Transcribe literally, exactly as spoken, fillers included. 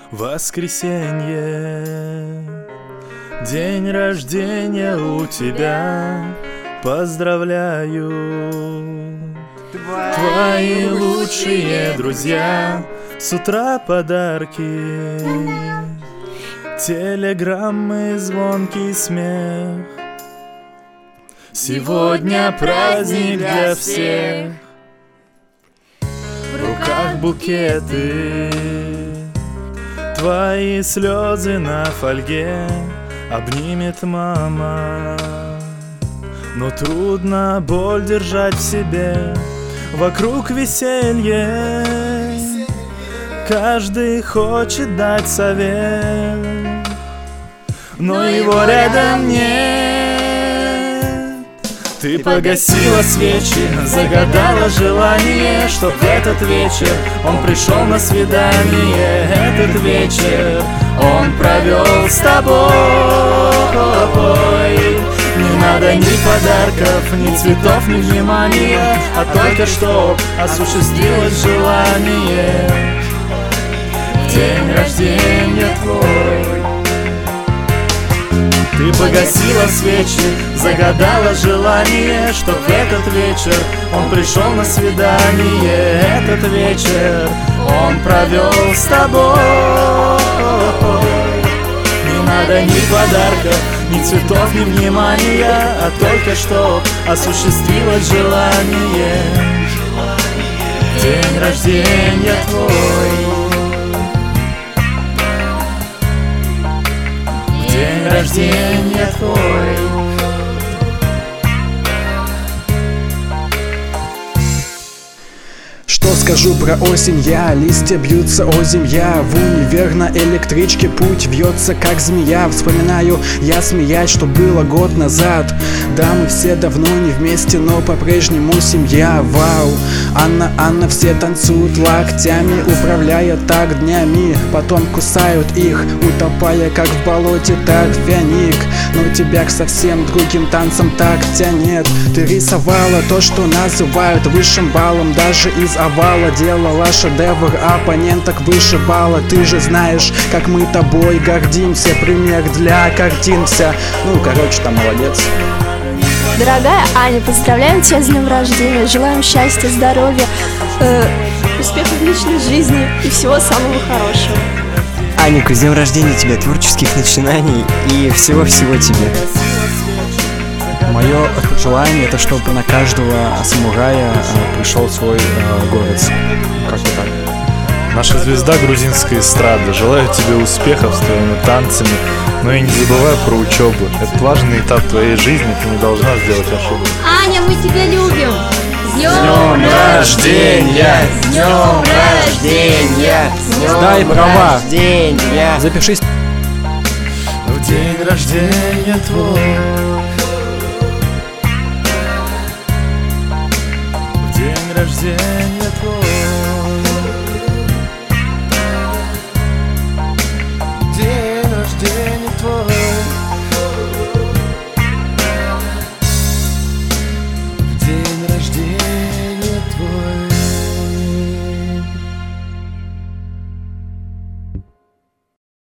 Воскресенье, день рождения у тебя, поздравляю. Твои лучшие друзья, с утра подарки, телеграммы, звонкий смех. Сегодня праздник для всех. В руках букеты, твои слезы на фольге обнимет мама. Но трудно боль держать в себе. Вокруг веселье, каждый хочет дать совет, но его рядом нет. Ты погасила свечи, загадала желание, чтоб в этот вечер он пришел на свидание. Этот вечер он провел с тобой. Не надо ни подарков, ни цветов, ни внимания, а только чтоб осуществилось желание. В день рождения твой ты погасила свечи, загадала желание, чтоб в этот вечер он пришел на свидание. Этот вечер он провел с тобой. Не надо ни подарков, ни цветов, ни внимания, а только чтоб осуществилось желание. День рождения твой, день рождения твой. Что скажу про осень я? Листья бьются о земля. В универ на электричке путь вьется как змея. Вспоминаю я, смеясь, что было год назад. Да, мы все давно не вместе, но по-прежнему семья. Вау, Анна, Анна, все танцуют локтями, управляя так днями. Потом кусают их, утопая как в болоте торфяник. Но тебя к совсем другим танцам так тянет. Ты рисовала то, что называют высшим баллом. Даже из овала делала шедевр, оппоненток вышибала. Ты же знаешь, как мы тобой гордимся. Пример для картин вся. Ну, короче, там молодец. Дорогая Аня, поздравляем тебя с днем рождения. Желаем счастья, здоровья, э, успехов в личной жизни и всего самого хорошего. Аника, с днем рождения тебя, творческих начинаний и всего-всего тебе. Мое желание — это чтобы на каждого самурая э, пришел свой э, город. Как-то так. Наша звезда грузинской эстрады, желаю тебе успехов с твоими танцами, но и не забывай про учебу. Это важный этап твоей жизни, ты не должна сделать ошибку. Аня, мы тебя любим! С С днем рождения! С днем рождения! С днем Сдай права. рождения! Запишись. В день рождения твой, в день рождения